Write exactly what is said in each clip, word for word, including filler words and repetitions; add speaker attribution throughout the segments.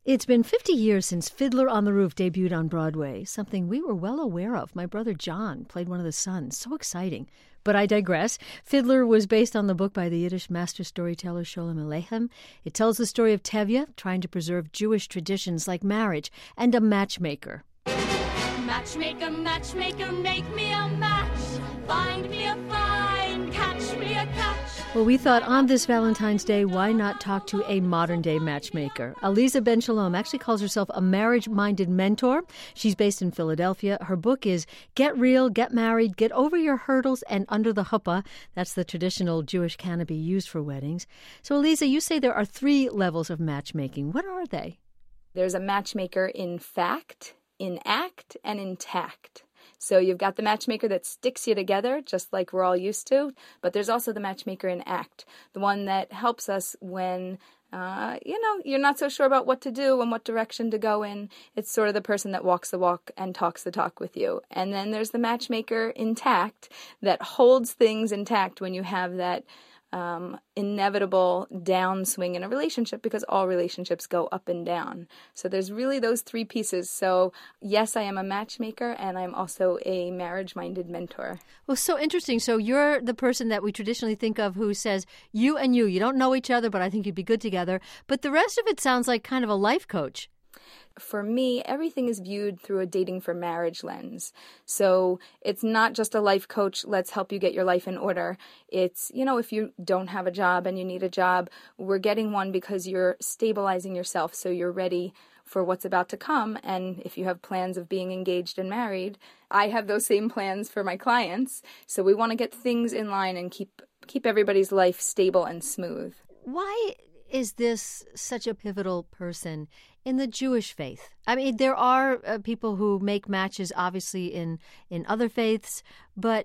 Speaker 1: It's been fifty years since Fiddler on the Roof debuted on Broadway, something we were well aware of. My brother John played one of the sons. So exciting. But I digress. Fiddler was based on the book by the Yiddish master storyteller Sholem Aleichem. It tells the story of Tevye trying to preserve Jewish traditions like marriage and a matchmaker.
Speaker 2: Matchmaker, matchmaker, make me a match. Find me a find, catch me a catch.
Speaker 1: Well, we thought on this Valentine's Day, why not talk to a modern-day matchmaker? Aliza Ben Shalom actually calls herself a marriage-minded mentor. She's based in Philadelphia. Her book is Get Real, Get Married, Get Over Your Hurdles, and Under the Chuppah. That's the traditional Jewish canopy used for weddings. So, Aliza, you say there are three levels of matchmaking. What are they?
Speaker 3: There's a matchmaker in fact, in act, and in tact. So you've got the matchmaker that sticks you together, just like we're all used to, but there's also the matchmaker in act, the one that helps us when, uh, you know, you're not so sure about what to do and what direction to go in. It's sort of the person that walks the walk and talks the talk with you. And then there's the matchmaker intact that holds things intact when you have that Um, inevitable downswing in a relationship, because all relationships go up and down. So there's really those three pieces. So yes, I am a matchmaker, and I'm also a marriage-minded mentor.
Speaker 1: Well, so interesting. So you're the person that we traditionally think of who says, you and you, you don't know each other, but I think you'd be good together. But the rest of it sounds like kind of a life coach.
Speaker 3: For me, everything is viewed through a dating for marriage lens. So it's not just a life coach, let's help you get your life in order. It's, you know, if you don't have a job and you need a job, we're getting one because you're stabilizing yourself so you're ready for what's about to come. And if you have plans of being engaged and married, I have those same plans for my clients. So we want to get things in line and keep keep everybody's life stable and smooth.
Speaker 1: Why is this such a pivotal person in the Jewish faith? I mean, there are uh, people who make matches, obviously, in, in other faiths, but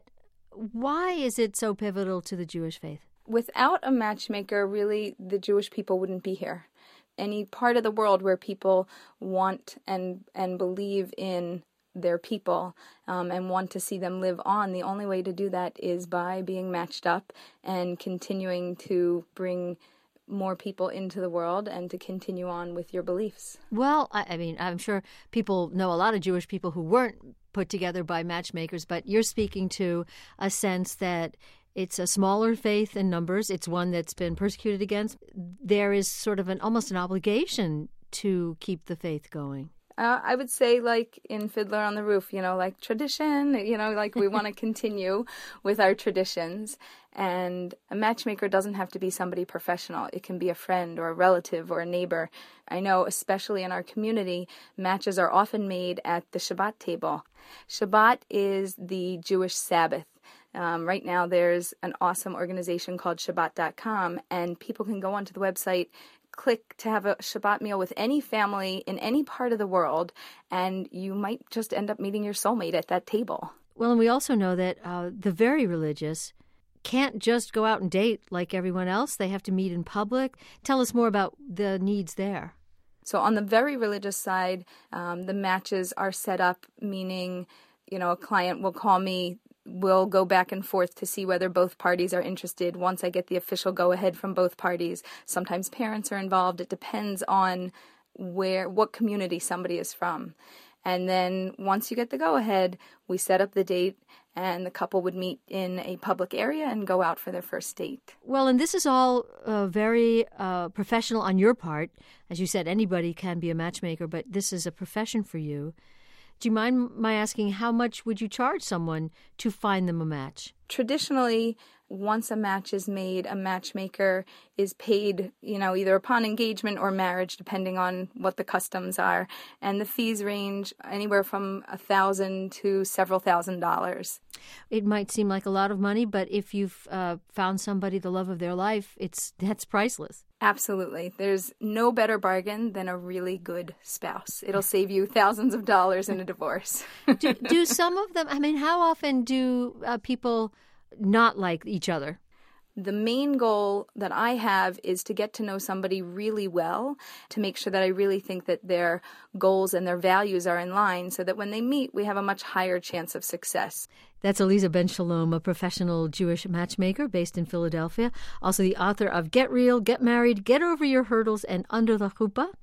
Speaker 1: why is it so pivotal to the Jewish faith?
Speaker 3: Without a matchmaker, really, the Jewish people wouldn't be here. Any part of the world where people want and, and believe in their people um, and want to see them live on, the only way to do that is by being matched up and continuing to bring more people into the world and to continue on with your beliefs.
Speaker 1: Well, I, I mean, I'm sure people know a lot of Jewish people who weren't put together by matchmakers, but you're speaking to a sense that it's a smaller faith in numbers. It's one that's been persecuted against. There is sort of an almost an obligation to keep the faith going.
Speaker 3: Uh, I would say, like in Fiddler on the Roof, you know, like tradition, you know, like we want to continue with our traditions. And a matchmaker doesn't have to be somebody professional. It can be a friend or a relative or a neighbor. I know, especially in our community, matches are often made at the Shabbat table. Shabbat is the Jewish Sabbath. Um, right now, there's an awesome organization called Shabbat dot com, and people can go onto the website, click to have a Shabbat meal with any family in any part of the world, and you might just end up meeting your soulmate at that table.
Speaker 1: Well, and we also know that uh, the very religious can't just go out and date like everyone else. They have to meet in public. Tell us more about the needs there.
Speaker 3: So on the very religious side, um, the matches are set up, meaning, you know, a client will call me, we'll go back and forth to see whether both parties are interested. Once I get the official go-ahead from both parties, sometimes parents are involved. It depends on where, what community somebody is from. And then once you get the go-ahead, we set up the date, and the couple would meet in a public area and go out for their first date.
Speaker 1: Well, and this is all uh, very uh, professional on your part. As you said, anybody can be a matchmaker, but this is a profession for you. Do you mind my asking, how much would you charge someone to find them a match?
Speaker 3: Traditionally, once a match is made, a matchmaker is paid, you know, either upon engagement or marriage, depending on what the customs are. And the fees range anywhere from a thousand to several thousand dollars.
Speaker 1: It might seem like a lot of money, but if you've uh, found somebody the love of their life, it's that's priceless.
Speaker 3: Absolutely. There's no better bargain than a really good spouse. It'll save you thousands of dollars in a divorce.
Speaker 1: do, do some of them, I mean, how often do uh, people not like each other?
Speaker 3: The main goal that I have is to get to know somebody really well, to make sure that I really think that their goals and their values are in line so that when they meet, we have a much higher chance of success.
Speaker 1: That's Aliza Ben Shalom, a professional Jewish matchmaker based in Philadelphia, also the author of Get Real, Get Married, Get Over Your Hurdles, and Under the Chuppah.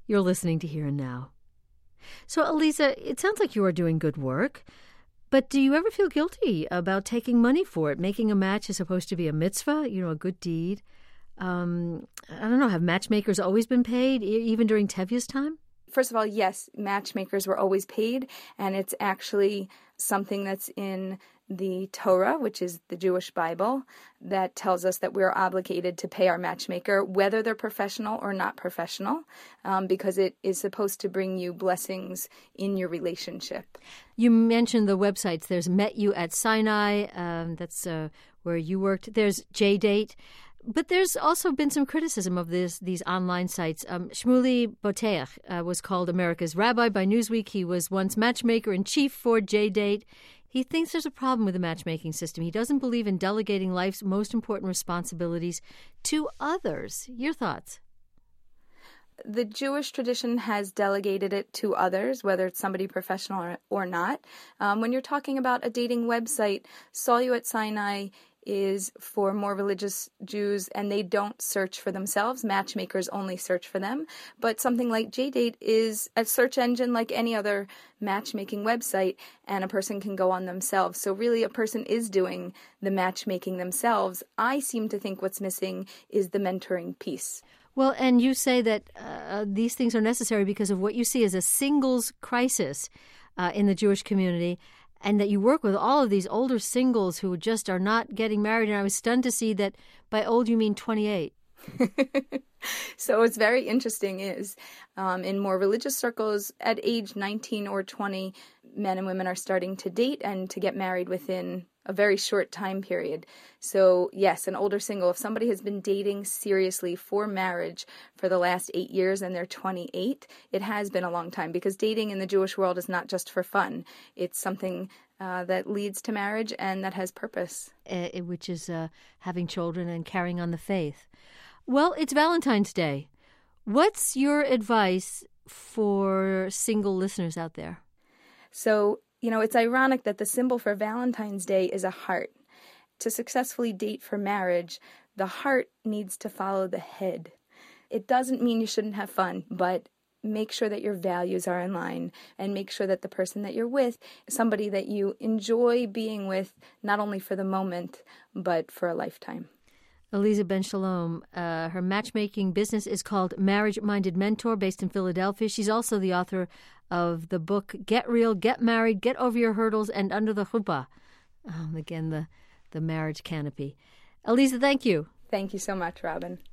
Speaker 1: You're listening to Here and Now. So, Aliza, it sounds like you are doing good work, but do you ever feel guilty about taking money for it? Making a match is supposed to be a mitzvah, you know, a good deed. Um, I don't know, have matchmakers always been paid, e- even during Tevye's time?
Speaker 3: First of all, yes, matchmakers were always paid, and it's actually something that's in the Torah, which is the Jewish Bible, that tells us that we're obligated to pay our matchmaker, whether they're professional or not professional, um, because it is supposed to bring you blessings in your relationship.
Speaker 1: You mentioned the websites. There's Met You at Sinai, um, that's uh, where you worked. There's J-Date. But there's also been some criticism of this, these online sites. Um, Shmuley Boteach uh, was called America's rabbi by Newsweek. He was once matchmaker-in-chief for J-Date. He thinks there's a problem with the matchmaking system. He doesn't believe in delegating life's most important responsibilities to others. Your thoughts?
Speaker 3: The Jewish tradition has delegated it to others, whether it's somebody professional or, or not. Um, when you're talking about a dating website, Saw You at Sinai is for more religious Jews, and they don't search for themselves. Matchmakers only search for them. But something like J-Date is a search engine like any other matchmaking website, and a person can go on themselves. So really, a person is doing the matchmaking themselves. I seem to think what's missing is the mentoring piece.
Speaker 1: Well, and you say that uh, these things are necessary because of what you see as a singles crisis uh, in the Jewish community, and that you work with all of these older singles who just are not getting married. And I was stunned to see that by old you mean twenty-eight.
Speaker 3: So what's very interesting is um, in more religious circles, at age nineteen or twenty, men and women are starting to date and to get married within a very short time period. So yes, an older single, if somebody has been dating seriously for marriage for the last eight years and they're twenty-eight, it has been a long time, because dating in the Jewish world is not just for fun. It's something uh, that leads to marriage and that has purpose.
Speaker 1: Uh, which is uh, having children and carrying on the faith. Well, it's Valentine's Day. What's your advice for single listeners out there?
Speaker 3: So, you know, it's ironic that the symbol for Valentine's Day is a heart. To successfully date for marriage, the heart needs to follow the head. It doesn't mean you shouldn't have fun, but make sure that your values are in line, and make sure that the person that you're with is somebody that you enjoy being with, not only for the moment, but for a lifetime.
Speaker 1: Aliza Ben Shalom, uh, her matchmaking business is called Marriage Minded Mentor, based in Philadelphia. She's also the author of the book Get Real, Get Married, Get Over Your Hurdles, and Under the Chuppah. Um, again, the, the marriage canopy. Aliza, thank you.
Speaker 3: Thank you so much, Robin.